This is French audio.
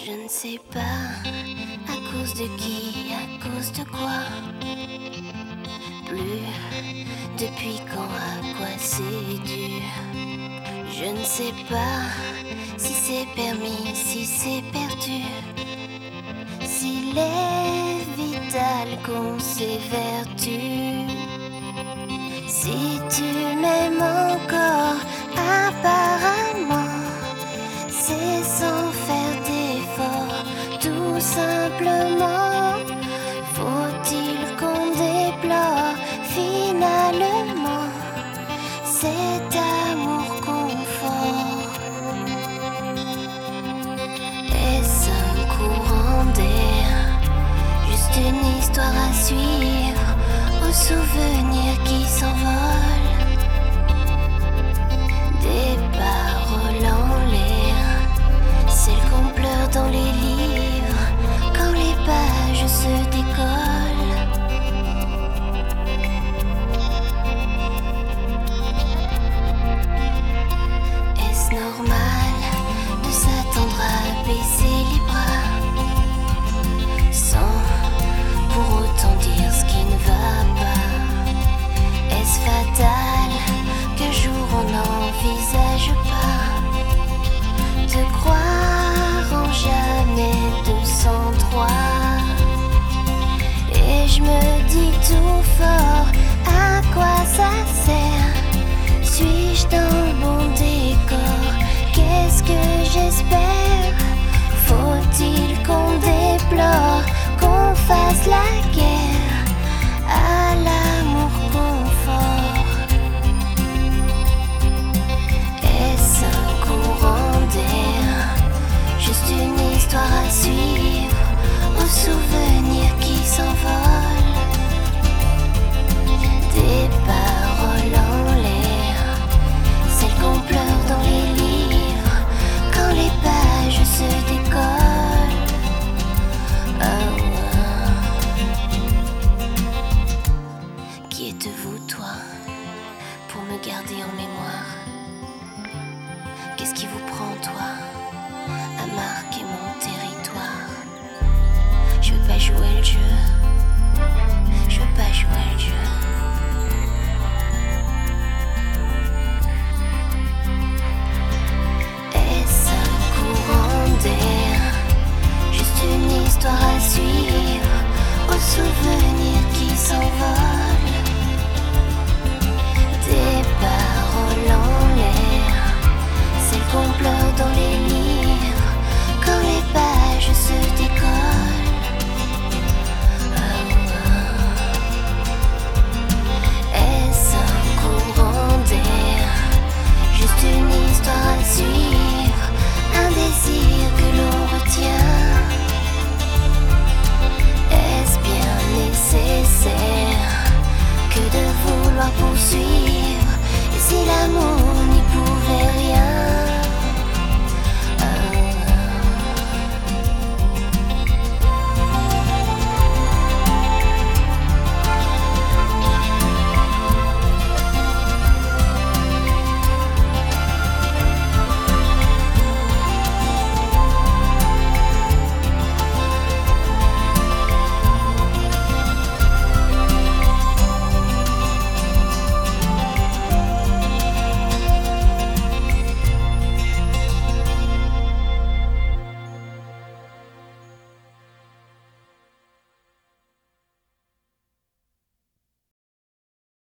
Je ne sais pas à cause de qui, à cause de quoi. Plus depuis quand, à quoi c'est dû. Je ne sais pas si c'est permis, si c'est perdu. S'il est vital qu'on s'évertue. Si tu m'aimes encore, apparemment, c'est sans faire d'effort, tout simplement. Faut-il qu'on déplore finalement cet amour confort? Est-ce un courant d'air, juste une histoire à suivre, aux souvenirs qui s'envolent? Des paroles en l'air, celles qu'on pleure dans les livres, quand les pages se décollent. Est-ce normal de s'attendre à baisser les bras, sans pour autant dire ce qui ne va pas? Est-ce fatal qu'un jour on n'envisage pas de croire en jamais 203? Et je me dis tout fort, à quoi ça sert? Suis-je dans le bon décor? Qu'est-ce que j'espère? Faut-il qu'on déplore, qu'on fasse la guerre à l'amour confort? Est-ce un courant d'air, juste une histoire à suivre, aux souvenirs qui s'envolent? Des paroles en l'air, celles qu'on pleure dans les livres, quand les pages se décollent. Oh, oh. Qui êtes-vous, toi, pour me garder en mémoire? Qu'est-ce qui vous prend, toi, à marquer mon territoire? Je veux pas jouer le jeu, je veux pas jouer le jeu.